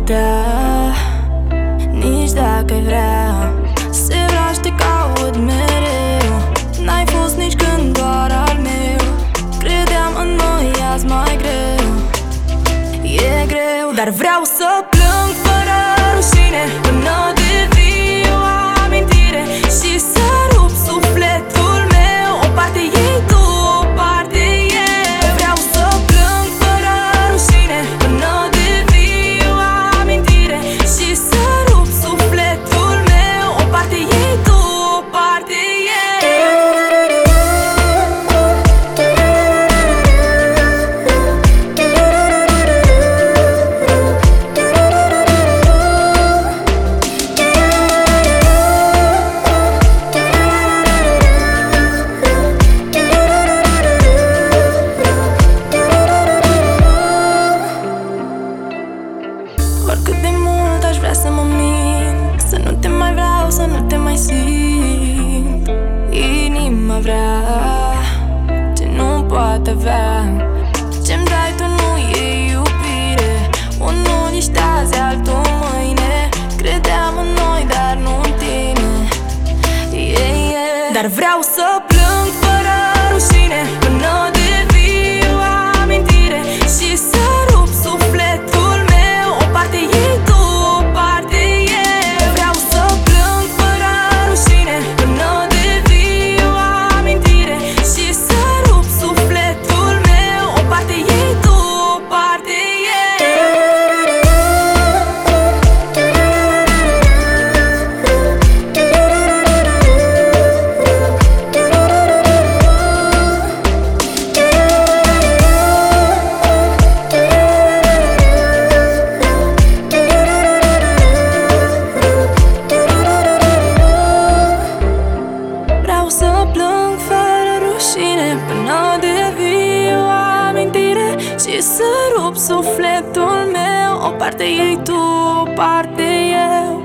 putea, nici dacă ai vrea. Se vrea și te caut mereu. N-ai fost nici când doar al meu. Credeam în noi, azi mai greu. E greu, dar vreau să plâng fără rușine până devii o amintire și să rup sufletul meu. O parte ei tu, o parte eu. Vreau să plâng fără rușine până devii o amintire și să rup sufletul meu. O parte ei tu, o parte Oricât de mult aș vrea să mă mint, să nu te mai vreau, să nu te mai simt. Inima vrea ce nu poate avea. Ce-mi dai tu nu e iubire. Unul ești azi, altul mâine. Credeam în noi, dar nu în tine. Dar vreau să plâng fără rușine până devii o amintire și să rup sufletul meu. O parte ei tu, o parte eu. Vreau să plâng fără rușine până devii o amintire și să rup sufletul meu. O parte ei tu, o parte Vreau să plâng fără rușine până devii o amintire și să rup sufletul meu. O parte ei tu, o parte eu.